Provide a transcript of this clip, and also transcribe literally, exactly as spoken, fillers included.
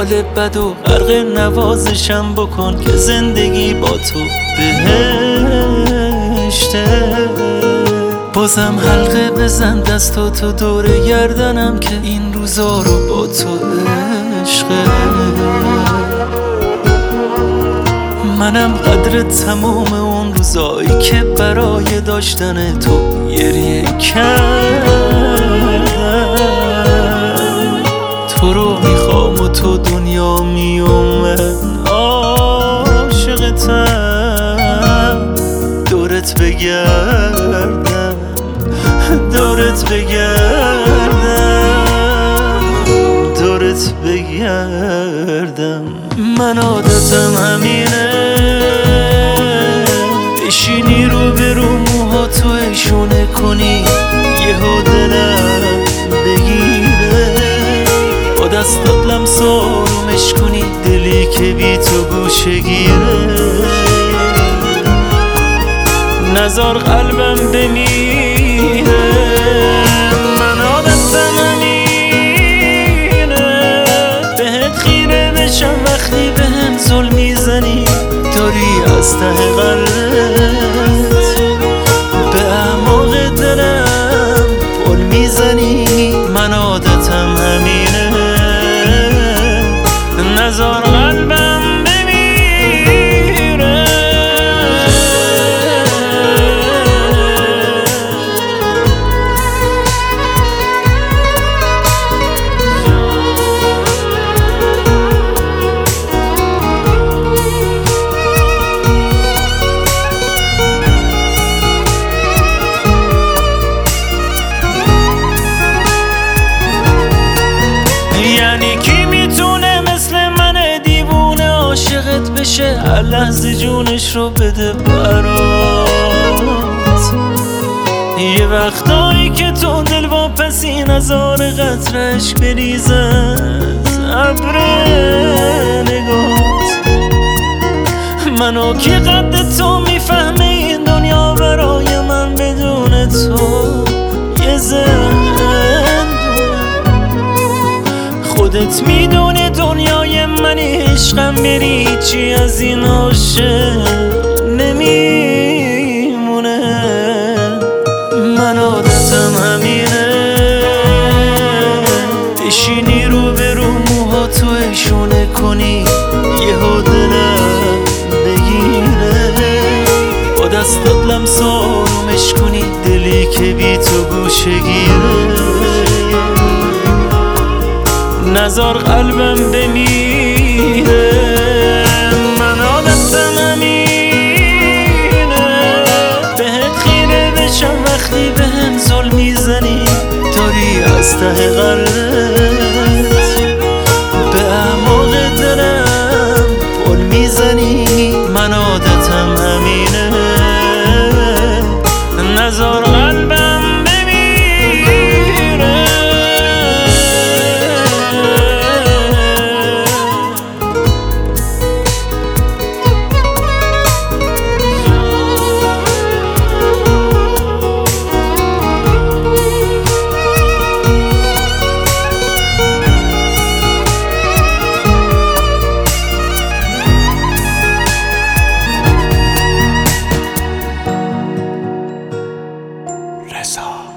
حال بد و غرق نوازشم بکن که زندگی با تو بهشته. بازم حلقه بزن دست و تو دور گردنم که این روزا رو با تو عشقه. منم قدر تمام اون روزایی که برای داشتن تو گریه کردم. تو رو میخوام و تو دنیا میومد عاشقتم. دورت بگردم دورت بگردم دورت بگردم. من عادتم همینه بشینی رو به رو موهاتو ایشونه کنی یهو دلم بگیره. با دستات لمس آرومش کنی دلی که بی تو گوشه گیره. نزار قلبم بمیره. من عادتم همینه بهت خیره بشم وقتی بهم ظلم میزنی. داری از ته قلبت به اعماق دلم پل میزنی. من عادتم همینه نزار قلبم بمیره. یعنی کی میتونه مثل من دیوونه عاشقت بشه هر لحظه جونش رو بده برات. یه وقتایی که تو دل واپسی نزار قطره عشق بریزه از ابر نگات. منو کی قد تو میفهمه این دنیا برای من بدون تو یه زندون. خودت میدونی دنیای من عشقم بری چی از این عاشق نمیمونه. من عادتم همینه بشینی رو به رو موهاتو ایشونه کنی یهو دلم بگیره. با دستات لمس آرومش کنی دلی که بی تو گوشه گیره. نزار قلبم بمیره. من عادتم همینه بهت خیره بشم وقتی بهم ظلم میزنی. داری از ته قلبت به اعماق دلم پل میزنی. من عادتم همینه نزار قلبم رضا.